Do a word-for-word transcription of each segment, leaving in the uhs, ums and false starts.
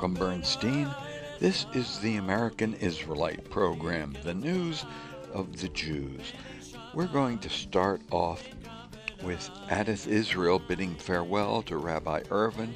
Malcolm Bernstein. This is the American Israelite program, the news of the Jews. We're going to start off with Adath Israel bidding farewell to Rabbi Irvin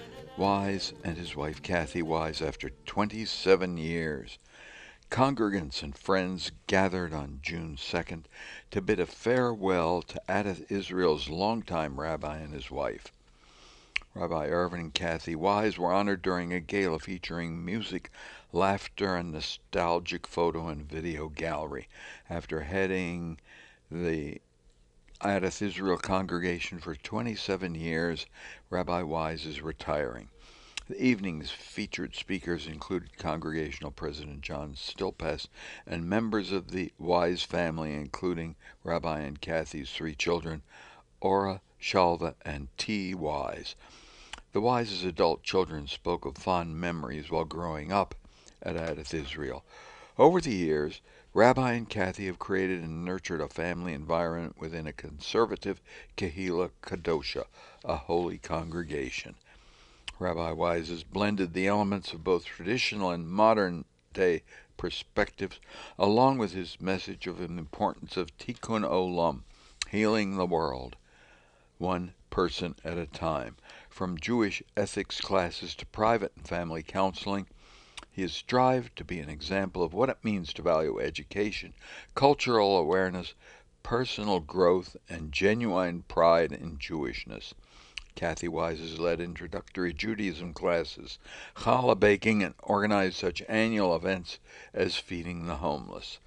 Wise and his wife Kathy Wise after twenty-seven years. Congregants and friends gathered on June second to bid a farewell to Adath Israel's longtime rabbi and his wife. Rabbi Irvin and Kathy Wise were honored during a gala featuring music, laughter, and nostalgic photo and video gallery. After heading the Adath Israel congregation for twenty-seven years, Rabbi Wise is retiring. The evening's featured speakers included Congregational President John Stilpes and members of the Wise family, including Rabbi and Kathy's three children, Ora, Shalva, and T. Wise. The Wise's adult children spoke of fond memories while growing up at Adath Israel. Over the years, Rabbi and Kathy have created and nurtured a family environment within a conservative Kehillah Kadosha, a holy congregation. Rabbi Wise has blended the elements of both traditional and modern-day perspectives, along with his message of the importance of Tikkun Olam, healing the world, one person at a time. From Jewish ethics classes to private and family counseling, he has strived to be an example of what it means to value education, cultural awareness, personal growth, and genuine pride in Jewishness. Kathy Wise has led introductory Judaism classes, challah baking, and organized such annual events as feeding the homeless.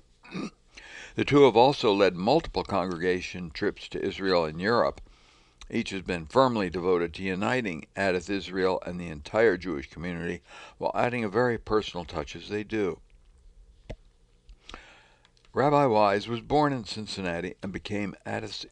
The two have also led multiple congregation trips to Israel and Europe. Each has been firmly devoted to uniting Adath Israel and the entire Jewish community while adding a very personal touch as they do. Rabbi Wise was born in Cincinnati and became Adath's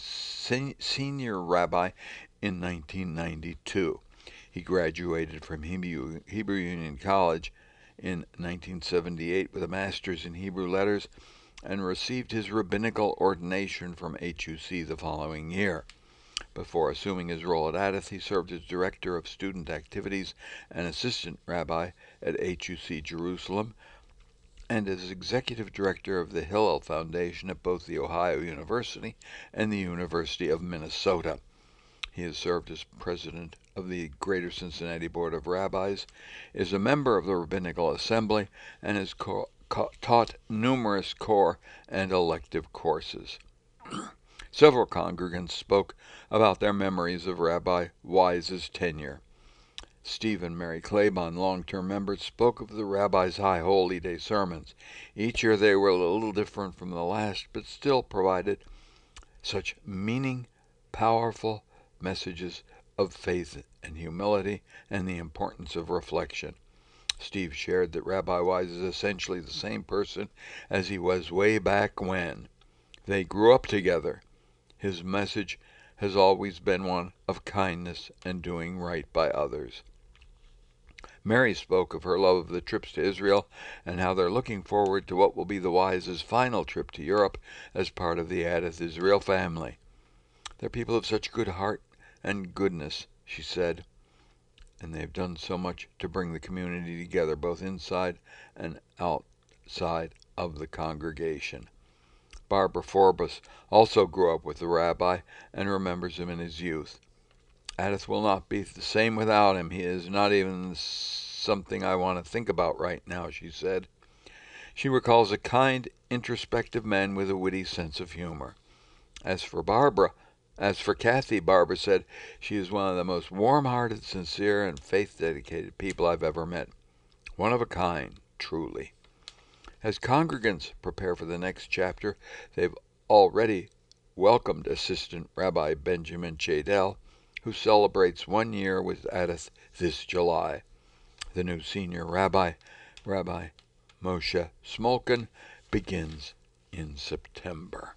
senior rabbi in nineteen ninety-two. He graduated from Hebrew, Hebrew Union College in nineteen seventy-eight with a master's in Hebrew letters and received his rabbinical ordination from H U C the following year. Before assuming his role at Adath, he served as Director of Student Activities and Assistant Rabbi at H U C Jerusalem, and as Executive Director of the Hillel Foundation at both The Ohio University and the University of Minnesota. He has served as President of the Greater Cincinnati Board of Rabbis, is a member of the Rabbinical Assembly, and has co- co- taught numerous core and elective courses. Several congregants spoke about their memories of Rabbi Wise's tenure. Steve and Mary Claiborne, long-term members, spoke of the rabbi's High Holy Day sermons. Each year they were a little different from the last, but still provided such meaning, powerful messages of faith and humility and the importance of reflection. Steve shared that Rabbi Wise is essentially the same person as he was way back when. They grew up together. His message has always been one of kindness and doing right by others. Mary spoke of her love of the trips to Israel and how they're looking forward to what will be the Wise's final trip to Europe as part of the Adath Israel family. They're people of such good heart and goodness, she said, and they've done so much to bring the community together, both inside and outside of the congregation. Barbara Forbes also grew up with the rabbi and remembers him in his youth. Adath will not be the same without him. He is not even something I want to think about right now, she said. She recalls a kind, introspective man with a witty sense of humor. As for Barbara, as for Kathy, Barbara said, she is one of the most warm-hearted, sincere, and faith-dedicated people I've ever met. One of a kind, truly. As congregants prepare for the next chapter, they've already welcomed Assistant Rabbi Benjamin Chadel, who celebrates one year with Adath this July. The new senior rabbi, Rabbi Moshe Smolkin, begins in September.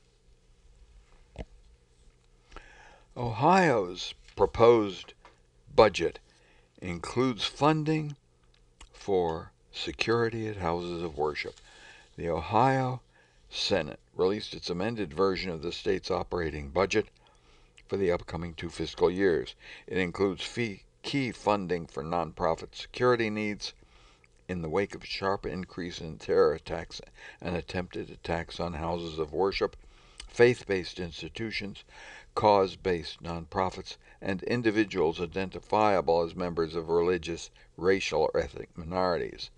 Ohio's proposed budget includes funding for security at houses of worship. The Ohio Senate released its amended version of the state's operating budget for the upcoming two fiscal years. It includes fee key funding for nonprofit security needs in the wake of a sharp increase in terror attacks and attempted attacks on houses of worship, faith-based institutions, cause-based nonprofits, and individuals identifiable as members of religious, racial, or ethnic minorities.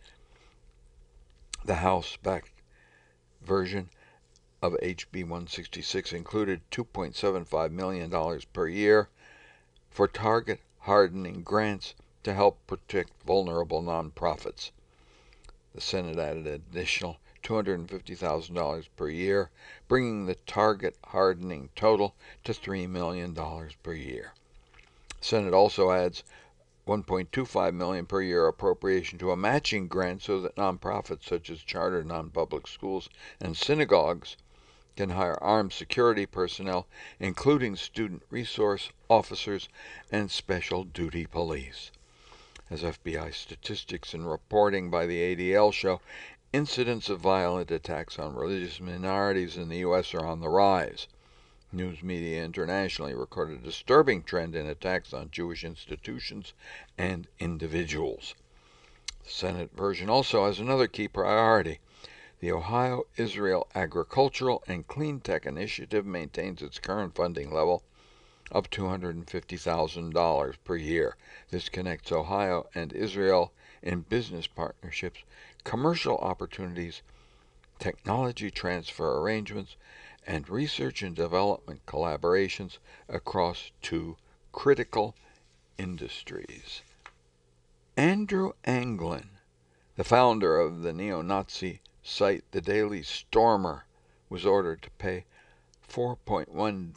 The House-backed version of H B one sixty-six included two point seven five million dollars per year for target hardening grants to help protect vulnerable nonprofits. The Senate added an additional two hundred fifty thousand dollars per year, bringing the target hardening total to three million dollars per year. The Senate also adds one point two five million dollars per year appropriation to a matching grant so that nonprofits such as charter non-public schools and synagogues can hire armed security personnel, including student resource officers and special duty police. As F B I statistics and reporting by the A D L show, incidents of violent attacks on religious minorities in the U S are on the rise. News media internationally recorded a disturbing trend in attacks on Jewish institutions and individuals. The Senate version also has another key priority. The Ohio Israel Agricultural and Clean Tech Initiative maintains its current funding level of two hundred fifty thousand dollars per year. This connects Ohio and Israel in business partnerships, commercial opportunities, technology transfer arrangements, and research and development collaborations across two critical industries. Andrew Anglin, the founder of the neo-Nazi site The Daily Stormer, was ordered to pay four point one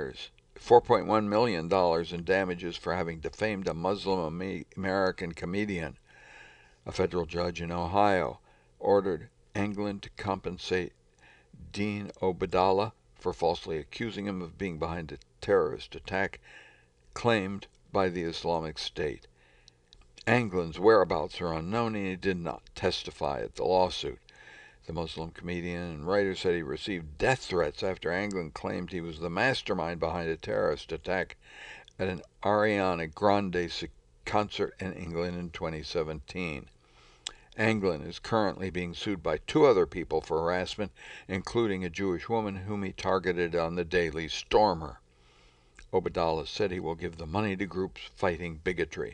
million dollars in damages for having defamed a Muslim American comedian. A federal judge in Ohio ordered Anglin to compensate Dean Obeidallah for falsely accusing him of being behind a terrorist attack claimed by the Islamic State. Anglin's whereabouts are unknown and he did not testify at the lawsuit. The Muslim comedian and writer said he received death threats after Anglin claimed he was the mastermind behind a terrorist attack at an Ariana Grande concert in England in twenty seventeen. Anglin is currently being sued by two other people for harassment, including a Jewish woman whom he targeted on the Daily Stormer. Obeidallah said he will give the money to groups fighting bigotry.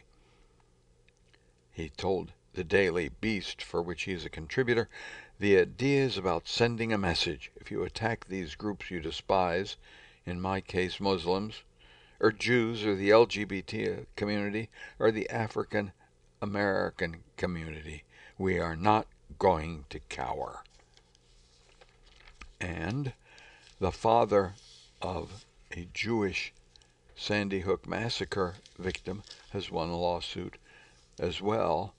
He told the Daily Beast, for which he is a contributor, the idea is about sending a message. If you attack these groups you despise, in my case Muslims, or Jews, or the L G B T community, or the African American community, we are not going to cower. And the father of a Jewish Sandy Hook massacre victim has won a lawsuit as well,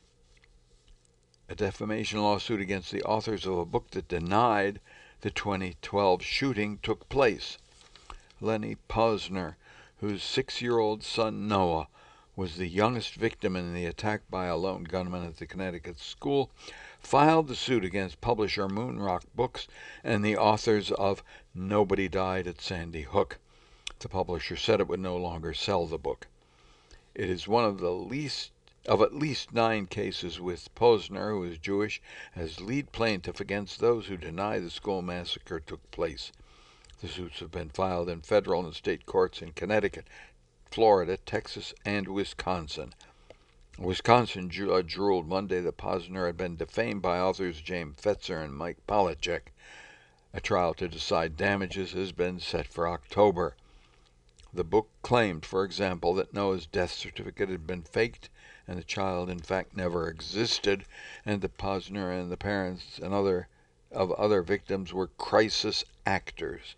a defamation lawsuit against the authors of a book that denied the twenty twelve shooting took place. Lenny Posner, whose six-year-old son Noah was the youngest victim in the attack by a lone gunman at the Connecticut school, filed the suit against publisher Moonrock Books and the authors of Nobody Died at Sandy Hook. The publisher said it would no longer sell the book. It is one of the least of at least nine cases with Posner, who is Jewish, as lead plaintiff against those who deny the school massacre took place. The suits have been filed in federal and state courts in Connecticut, Florida, Texas, and Wisconsin. A Wisconsin judge ruled Monday that Posner had been defamed by authors James Fetzer and Mike Polachek. A trial to decide damages has been set for October. The book claimed, for example, that Noah's death certificate had been faked and the child in fact never existed, and that Posner and the parents and other of other victims were crisis actors.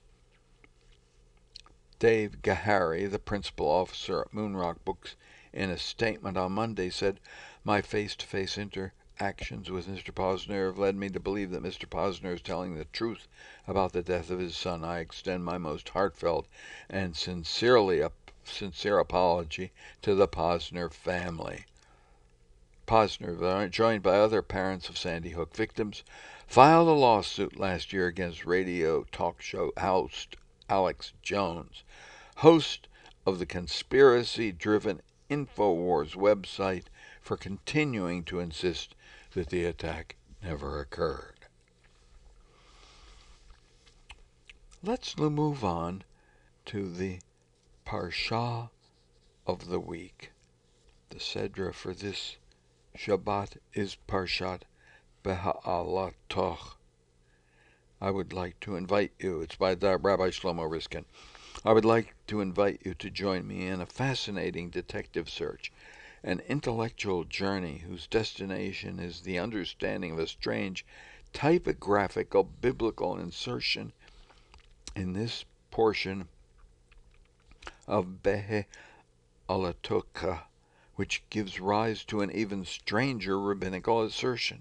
Dave Gahary, the principal officer at Moonrock Books, in a statement on Monday said, "My face-to-face interactions with Mister Posner have led me to believe that Mister Posner is telling the truth about the death of his son. I extend my most heartfelt and sincerely sincere apology to the Posner family." Posner, joined by other parents of Sandy Hook victims, filed a lawsuit last year against radio talk show host Alex Jones, host of the conspiracy-driven InfoWars website for continuing to insist that the attack never occurred. Let's move on to the Parsha of the week. The Sedra for this Shabbat is Parshat Beha'alatoch. I would like to invite you, it's by Rabbi Shlomo Riskin. I would like to invite you to join me in a fascinating detective search, an intellectual journey whose destination is the understanding of a strange typographical biblical insertion in this portion of Beha'alatoch, which gives rise to an even stranger rabbinical assertion.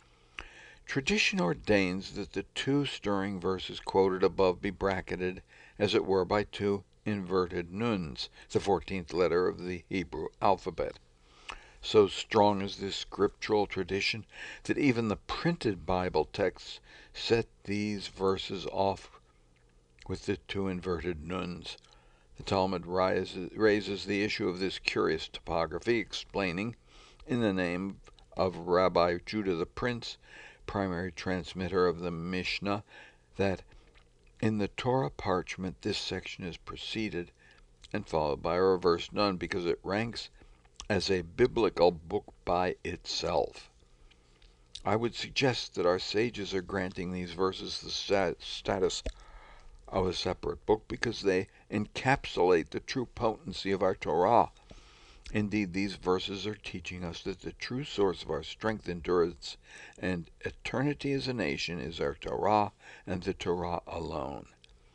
Tradition ordains that the two stirring verses quoted above be bracketed, as it were, by two inverted nuns, the fourteenth letter of the Hebrew alphabet. So strong is this scriptural tradition that even the printed Bible texts set these verses off with the two inverted nuns. The Talmud rises, raises the issue of this curious topography, explaining, in the name of Rabbi Judah the Prince, primary transmitter of the Mishnah, that in the Torah parchment this section is preceded and followed by a reversed nun because it ranks as a biblical book by itself. I would suggest that our sages are granting these verses the stat status of a separate book because they encapsulate the true potency of our Torah. Indeed, these verses are teaching us that the true source of our strength, endurance, and eternity as a nation is our Torah and the Torah alone.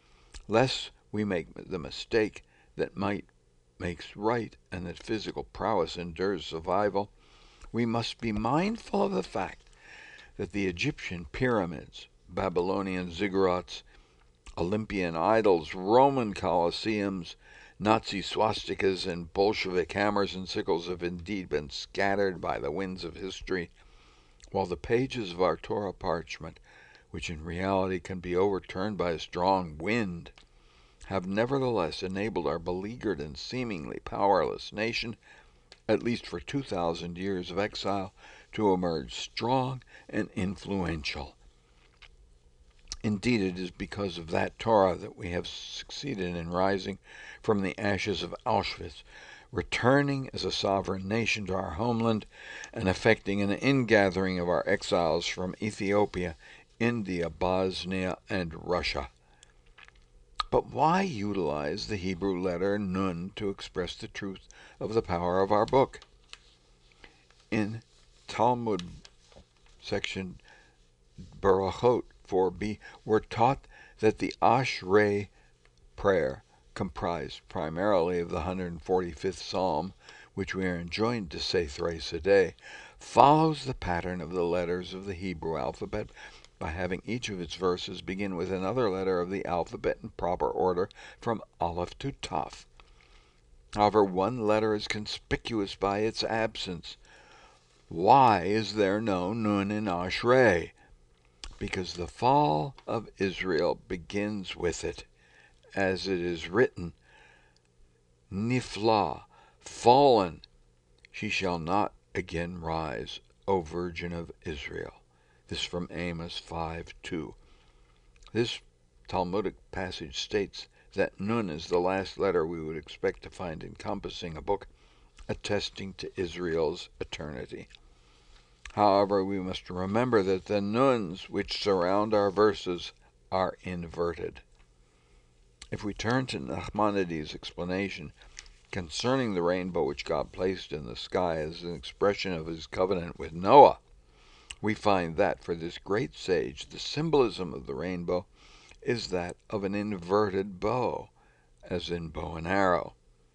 Lest we make the mistake that might makes right and that physical prowess endures survival, we must be mindful of the fact that the Egyptian pyramids, Babylonian ziggurats, Olympian idols, Roman colosseums, Nazi swastikas, and Bolshevik hammers and sickles have indeed been scattered by the winds of history, while the pages of our Torah parchment, which in reality can be overturned by a strong wind, have nevertheless enabled our beleaguered and seemingly powerless nation, at least for two thousand years of exile, to emerge strong and influential. Indeed, it is because of that Torah that we have succeeded in rising from the ashes of Auschwitz, returning as a sovereign nation to our homeland, and effecting an ingathering of our exiles from Ethiopia, India, Bosnia, and Russia. But why utilize the Hebrew letter Nun to express the truth of the power of our book? In Talmud section Barachot four b, we're taught that the Ashrei prayer, comprised primarily of the one hundred forty-fifth Psalm, which we are enjoined to say thrice a day, follows the pattern of the letters of the Hebrew alphabet by having each of its verses begin with another letter of the alphabet in proper order from Aleph to Taf. However, one letter is conspicuous by its absence. Why is there no Nun in Ashrei? Because the fall of Israel begins with it, as it is written, Niflah, fallen, she shall not again rise, O Virgin of Israel. This from Amos five two. This Talmudic passage states that Nun is the last letter we would expect to find encompassing a book attesting to Israel's eternity. However, we must remember that the nuns which surround our verses are inverted. If we turn to Nachmanides' explanation concerning the rainbow which God placed in the sky as an expression of his covenant with Noah, we find that for this great sage the symbolism of the rainbow is that of an inverted bow, as in bow and arrow.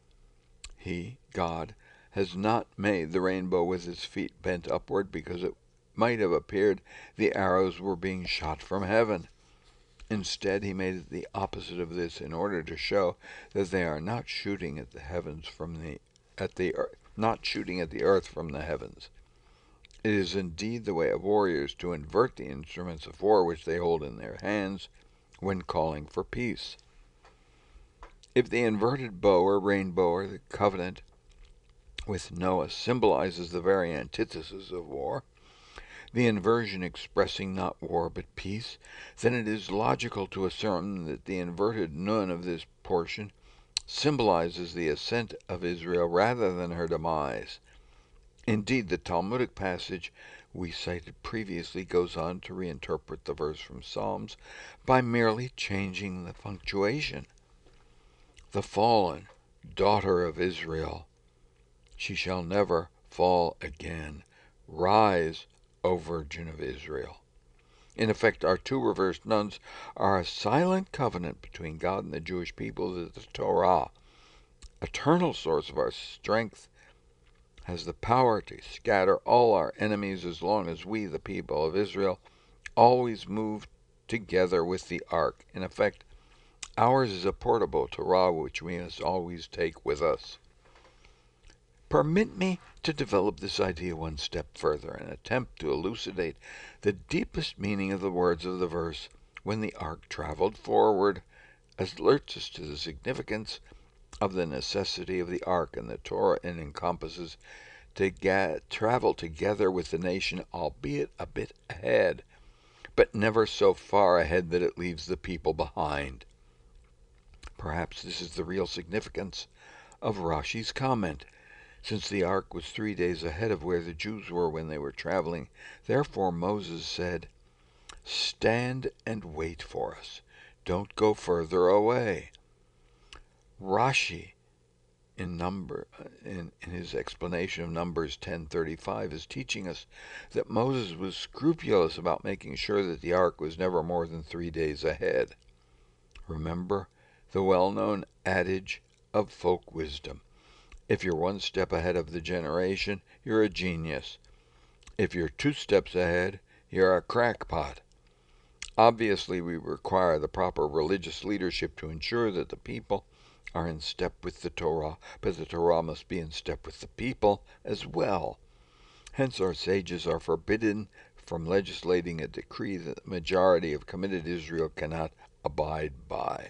He, God, has not made the rainbow with its feet bent upward because it might have appeared the arrows were being shot from heaven. Instead, he made it the opposite of this in order to show that they are not shooting at the heavens from the at the not shooting at the earth from the heavens. It is indeed the way of warriors to invert the instruments of war which they hold in their hands when calling for peace. If the inverted bow or rainbow or the covenant with Noah symbolizes the very antithesis of war, the inversion expressing not war but peace, then it is logical to assume that the inverted Nun of this portion symbolizes the ascent of Israel rather than her demise. Indeed, the Talmudic passage we cited previously goes on to reinterpret the verse from Psalms by merely changing the punctuation. The fallen daughter of Israel, she shall never fall again. Rise, O Virgin of Israel. In effect, our two reversed nuns are a silent covenant between God and the Jewish people that the Torah, eternal source of our strength, has the power to scatter all our enemies as long as we, the people of Israel, always move together with the ark. In effect, ours is a portable Torah which we must always take with us. Permit me to develop this idea one step further and attempt to elucidate the deepest meaning of the words of the verse, when the ark traveled forward, alerts us to the significance of the necessity of the ark and the Torah, and encompasses to get, travel together with the nation, albeit a bit ahead, but never so far ahead that it leaves the people behind. Perhaps this is the real significance of Rashi's comment. Since the ark was three days ahead of where the Jews were when they were traveling, therefore Moses said, "Stand and wait for us. Don't go further away." Rashi, in number in, in his explanation of Numbers ten thirty-five, is teaching us that Moses was scrupulous about making sure that the ark was never more than three days ahead. Remember the well-known adage of folk wisdom: if you're one step ahead of the generation, you're a genius. If you're two steps ahead, you're a crackpot. Obviously, we require the proper religious leadership to ensure that the people are in step with the Torah, but the Torah must be in step with the people as well. Hence, our sages are forbidden from legislating a decree that the majority of committed Israel cannot abide by.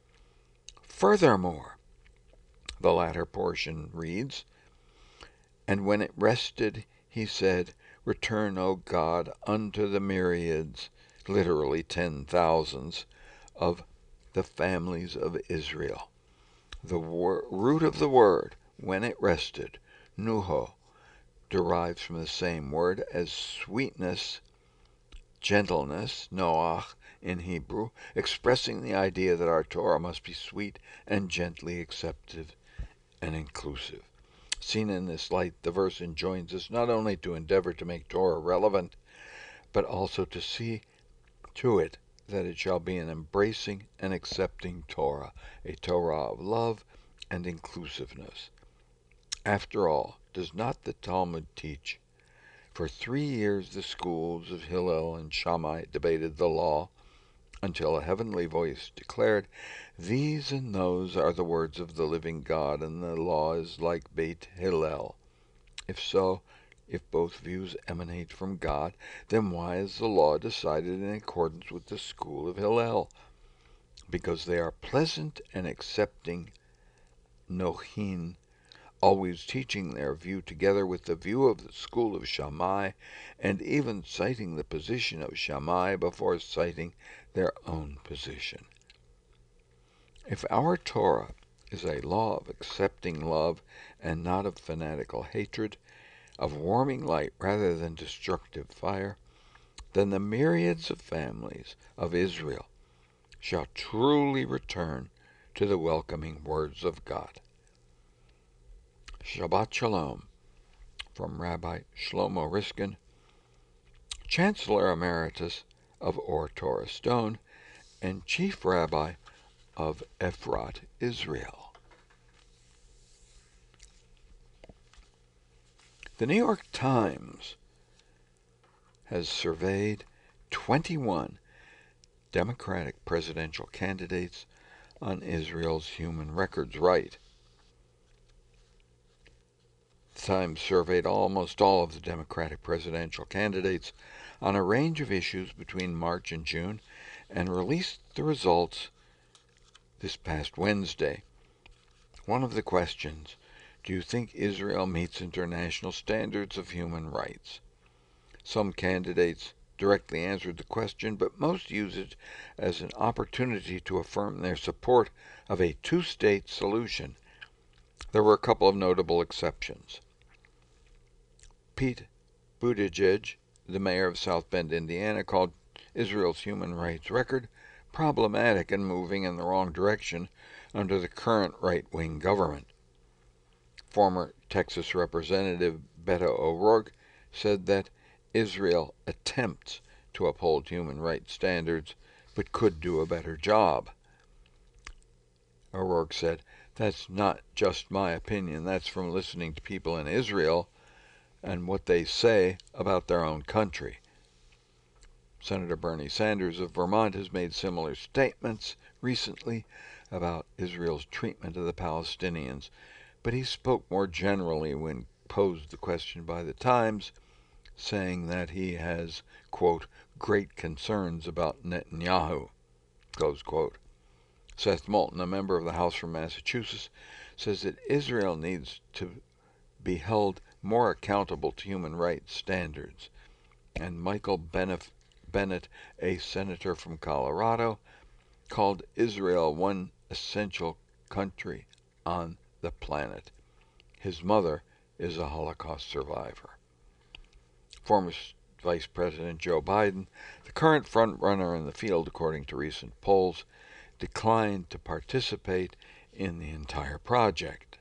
Furthermore, the latter portion reads, "And when it rested, he said, Return, O God, unto the myriads," literally ten thousands, "of the families of Israel." The wor- root of the word, when it rested, nuho, derives from the same word as sweetness, gentleness, noach in Hebrew, expressing the idea that our Torah must be sweet and gently accepted and inclusive. Seen in this light, the verse enjoins us not only to endeavor to make Torah relevant, but also to see to it that it shall be an embracing and accepting Torah, a Torah of love and inclusiveness. After all, does not the Talmud teach, for three years the schools of Hillel and Shammai debated the law, until a heavenly voice declared, "These and those are the words of the living God, and the law is like Beit Hillel." If so, if both views emanate from God, then why is the law decided in accordance with the school of Hillel? Because they are pleasant and accepting nohin, always teaching their view together with the view of the school of Shammai, and even citing the position of Shammai before citing their own position. If our Torah is a law of accepting love and not of fanatical hatred, of warming light rather than destructive fire, then the myriads of families of Israel shall truly return to the welcoming words of God. Shabbat Shalom from Rabbi Shlomo Riskin, Chancellor Emeritus of Or Torah Stone and Chief Rabbi of Efrat, Israel. The New York Times has surveyed twenty-one Democratic presidential candidates on Israel's human records right. The Times surveyed almost all of the Democratic presidential candidates on a range of issues between March and June and released the results this past Wednesday. One of the questions, Do you think Israel meets international standards of human rights? Some candidates directly answered the question, but most use it as an opportunity to affirm their support of a two-state solution. There were a couple of notable exceptions. Pete Buttigieg, the mayor of South Bend, Indiana, called Israel's human rights record problematic and moving in the wrong direction under the current right-wing government. Former Texas Representative Beto O'Rourke said that Israel attempts to uphold human rights standards, but could do a better job. O'Rourke said, "That's not just my opinion, that's from listening to people in Israel and what they say about their own country." Senator Bernie Sanders of Vermont has made similar statements recently about Israel's treatment of the Palestinians, but he spoke more generally when posed the question by the Times, saying that he has, quote, great concerns about Netanyahu, close quote. Seth Moulton, a member of the House from Massachusetts, says that Israel needs to be held more accountable to human rights standards. And Michael Bennett, a senator from Colorado, called Israel one essential country on the planet. His mother is a Holocaust survivor. Former Vice President Joe Biden, the current front-runner in the field according to recent polls, declined to participate in the entire project.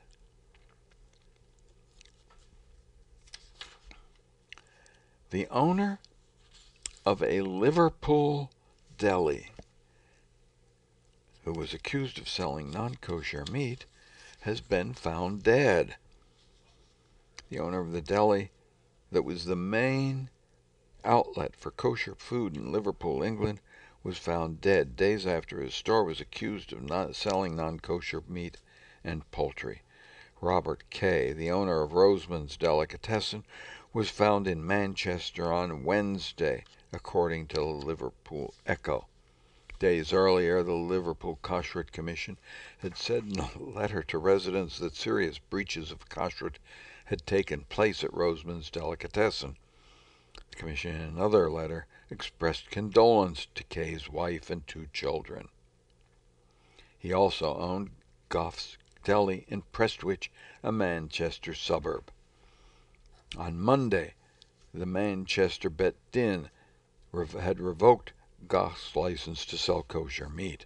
The owner of a Liverpool deli, who was accused of selling non-kosher meat, has been found dead. The owner of the deli that was the main outlet for kosher food in Liverpool, England, was found dead days after his store was accused of not selling non-kosher meat and poultry. Robert Kay, the owner of Roseman's Delicatessen, was found in Manchester on Wednesday, according to the Liverpool Echo. Days earlier, the Liverpool Kashrut Commission had said in a letter to residents that serious breaches of kashrut had taken place at Roseman's Delicatessen. The Commission, in another letter, expressed condolence to Kay's wife and two children. He also owned Goff's Deli in Prestwich, a Manchester suburb. On Monday, the Manchester Bet Din had revoked Goff's license to sell kosher meat.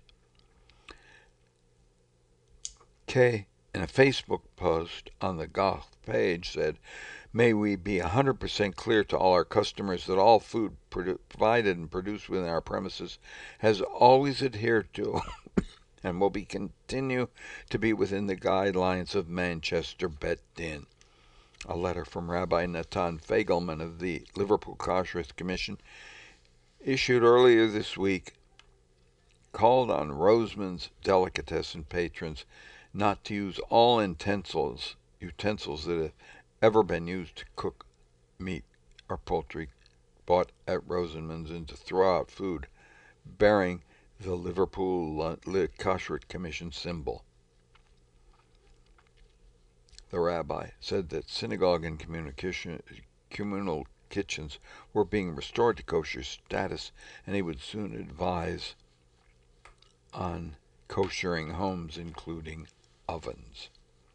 Kay, in a Facebook post on the Goff page, said, "May we be one hundred percent clear to all our customers that all food provided and produced within our premises has always adhered to and will be continue to be within the guidelines of Manchester Bet Din." A letter from Rabbi Natan Fagelman of the Liverpool Kashrut Commission, issued earlier this week, called on Roseman's Delicatessen patrons not to use all utensils, utensils that have ever been used to cook meat or poultry bought at Roseman's and to throw out food bearing the Liverpool Kashrut Commission symbol. The rabbi said that synagogue and communal kitchens were being restored to kosher status, and he would soon advise on koshering homes, including ovens.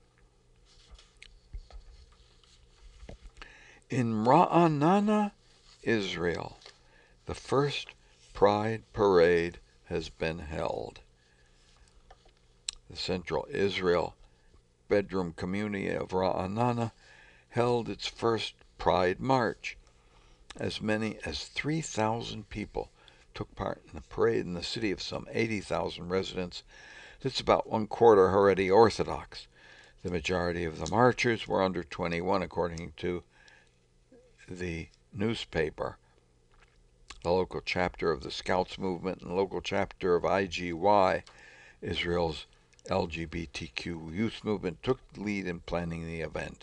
In Ra'anana, Israel, the first Pride Parade has been held. The Central Israel Bedroom community of Ra'anana held its first Pride March. As many as three thousand people took part in the parade in the city of some eighty thousand residents. That's about one quarter Haredi Orthodox. The majority of the marchers were under twenty-one, according to the newspaper. The local chapter of the Scouts movement and local chapter of I G Y, Israel's L G B T Q youth movement, took the lead in planning the event.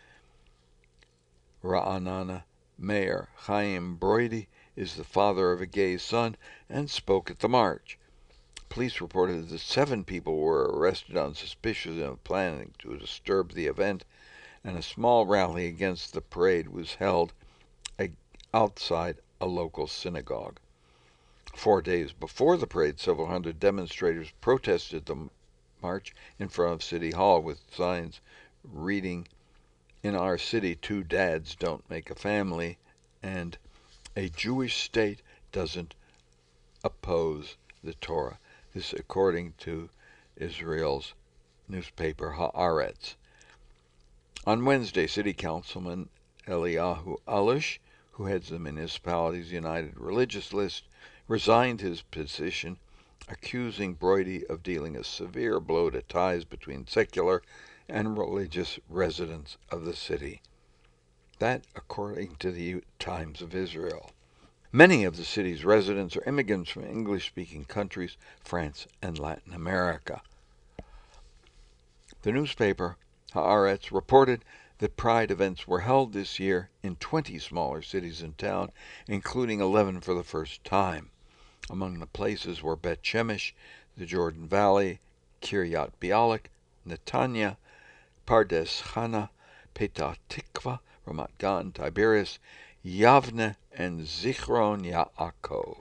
Ra'anana Mayor Chaim Brody is the father of a gay son and spoke at the march. Police reported that seven people were arrested on suspicion of planning to disturb the event, and a small rally against the parade was held outside a local synagogue. Four days before the parade, several hundred demonstrators protested the march in front of City Hall with signs reading, "In our city, two dads don't make a family," and "A Jewish state doesn't oppose the Torah." This according to Israel's newspaper Haaretz. On Wednesday, City Councilman Eliyahu Alush, who heads the municipality's United Religious List, resigned his position, accusing Brody of dealing a severe blow to ties between secular and religious residents of the city. That, according to the Times of Israel. Many of the city's residents are immigrants from English-speaking countries, France and Latin America. The newspaper Haaretz reported that Pride events were held this year in twenty smaller cities and towns, including eleven for the first time. Among the places were Bet Shemesh, the Jordan Valley, Kiryat Bialik, Netanya, Pardes Chana, Petah Tikva, Ramat Gan, Tiberias, Yavne, and Zichron Yaakov.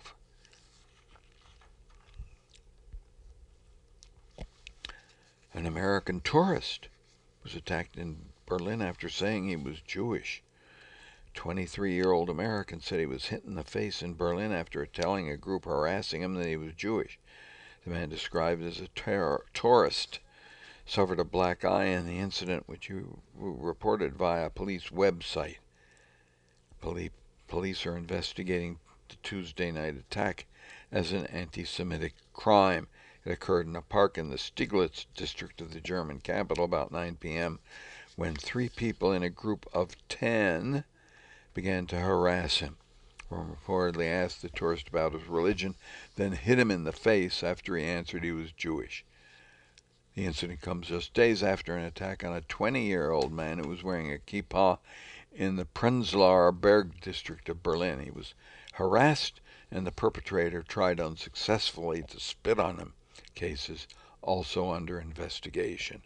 An American tourist was attacked in Berlin after saying he was Jewish. twenty-three-year-old American said he was hit in the face in Berlin after telling a group harassing him that he was Jewish. The man, described as a terror, tourist, suffered a black eye in the incident, which he reported via a police website. Police, police are investigating the Tuesday night attack as an anti-Semitic crime. It occurred in a park in the Stieglitz district of the German capital about nine p m when three people in a group of ten began to harass him. One reportedly asked the tourist about his religion, then hit him in the face after he answered he was Jewish. The incident comes just days after an attack on a twenty-year-old man who was wearing a kippah in the Prenzlauer Berg district of Berlin. He was harassed, and the perpetrator tried unsuccessfully to spit on him. Cases also under investigation.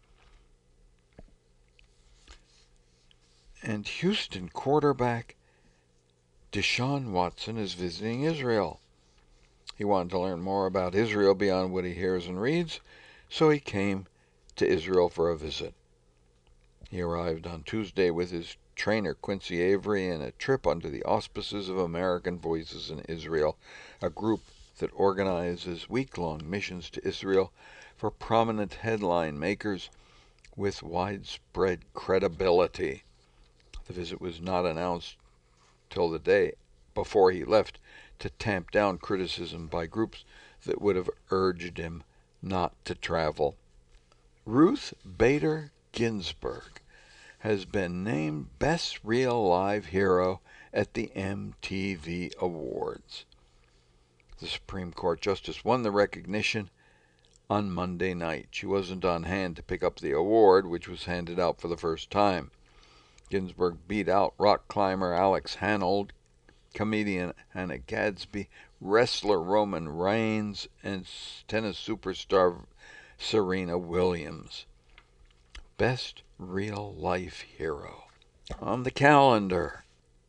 And Houston quarterback Deshaun Watson is visiting Israel. He wanted to learn more about Israel beyond what he hears and reads, so he came to Israel for a visit. He arrived on Tuesday with his trainer Quincy Avery in a trip under the auspices of American Voices in Israel, a group that organizes week-long missions to Israel for prominent headline makers with widespread credibility. The visit was not announced till the day before he left to tamp down criticism by groups that would have urged him not to travel. Ruth Bader Ginsburg has been named Best Real Live Hero at the M T V Awards. The Supreme Court Justice won the recognition on Monday night. She wasn't on hand to pick up the award, which was handed out for the first time. Ginsburg beat out rock climber Alex Honnold, comedian Hannah Gadsby, wrestler Roman Reigns, and tennis superstar Serena Williams. Best Real Life Hero. On the calendar,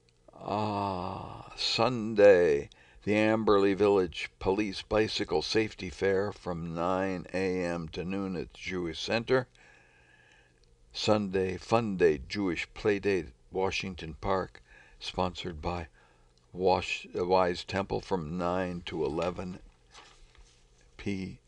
ah, Sunday, the Amberley Village Police Bicycle Safety Fair from nine a m to noon at the Jewish Center. Sunday Fun Day Jewish Playdate at Washington Park, sponsored by Wash, Wise Temple from nine to eleven p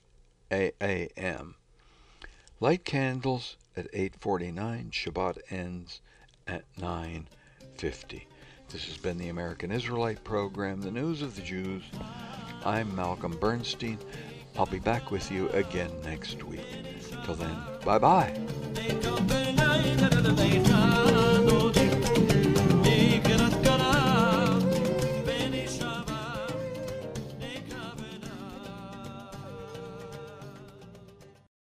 m Light candles at eight forty-nine. Shabbat ends at nine fifty. This has been the American Israelite Program, the News of the Jews. I'm Malcolm Bernstein. I'll be back with you again next week. Till then, bye-bye.